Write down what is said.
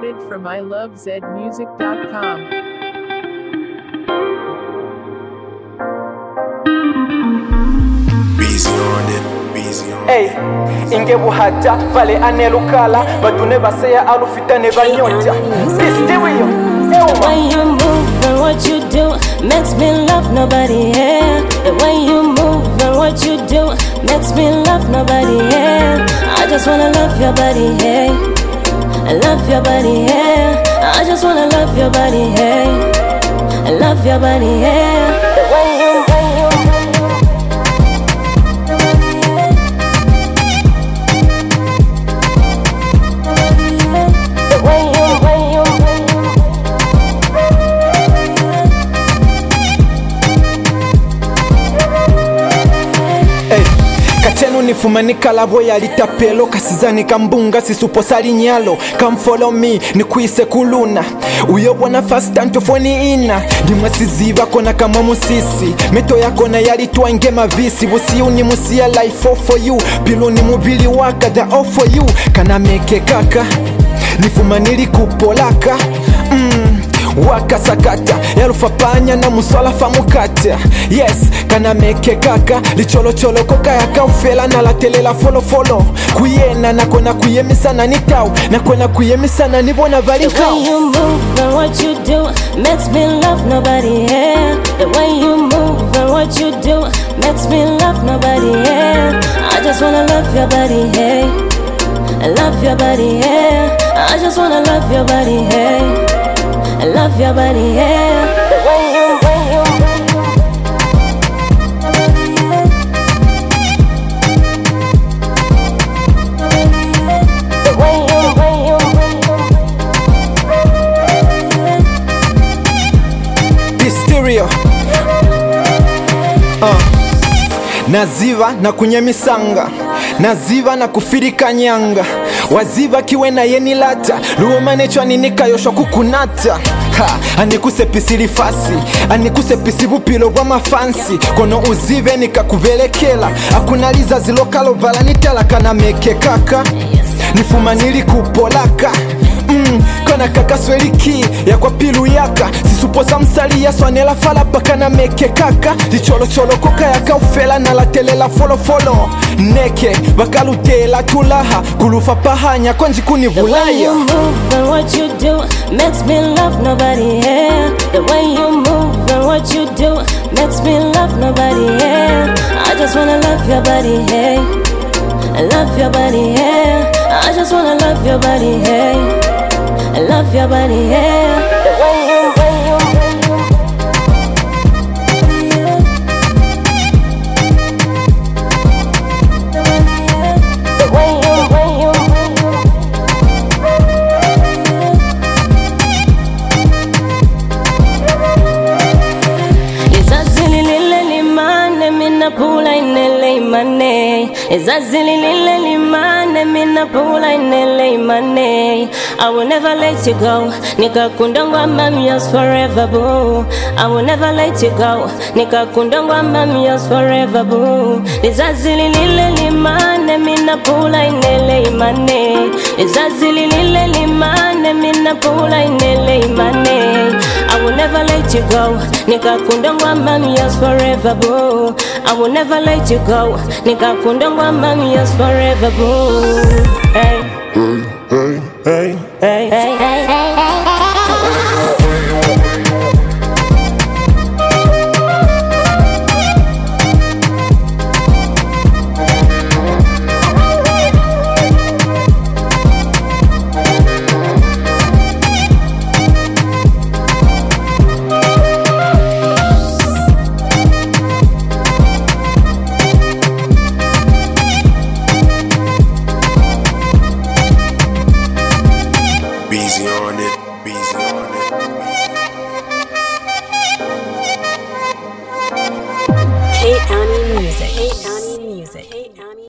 Downloaded from ilovezmusic.com. Busy on it, busy on Hey, inge buhata vale anelukala batune baseya alufitane banyota. Stereo, The way you move and what you do makes me love nobody here. The way you move and what you do makes me love nobody here. I just wanna love your body, hey. I love your body, hey. I just wanna love your body, hey. I love your body, hey. The way you Katenu nifumanika labo ya litapelo kasizani kambunga sisuposali nyalo. Come follow me nikuise kuluna uyobona fast antofoni ina dimwasiziva kona kama musisi meto yakona yalitwa inge mavisi busiuni musia life all for you piluni mubili waka the all for you kana meke kaka nifumanili kupolaka wakasakata yarufapanya na muswala famukata. Yes, kana meke kaka licholocholo koka yakaufela na latelela follow kuyena nakona kuyemisana nitau nakona kuyemisana nibona valikau. The way you move and what you do makes me love nobody here. The way you move and what you do makes me love nobody here. I just wanna love your body, hey. I love your body, hey. I just wanna love your body, hey. I love your body, yeah. The way you Stereo. Naziva na kunyemisanga naziva na kufirika nyanga waziva kiwe na yeni lata luomanechwa ninika yosho kukunata anikuse pisili fasi anikuse pisibu pilo wa mafansi kono uzive nikakuvelekela akunaliza zilokalo vala nitala kana meke kaka nifumanili kupolaka kona kaka sweliki ya kwa pilu yaka sisuposa msali ya swanela fala paka na meke kaka licholo koka yaka ufela na latelela follow neke bakalutela tulaha kulufa pahanya konji kuni bulaya. The way you move and what you do makes me love nobody here. The way you move and what you do makes me love nobody here. I just wanna love your body, hey. I love your body, hey. I just wanna love your body, hey. I love your body, yeah. The way you pula inele imane ezazili lile limane mina pula inele imane. I will never let you go nikakundangwa I'm yours forever boo. I will never let you go nikakundangwa I'm yours forever boo. Ezazili lile limane mina pula inele imane ezazili lile limane mina pula inele imane. I will never let you go nikakundangwa I'm yours forever boo. I will never let you go nikakundangwa I'm yours forever boo. Hey. Hey. Hey. Hey. Hey. busy on it, busy on it. Kate Annie Music.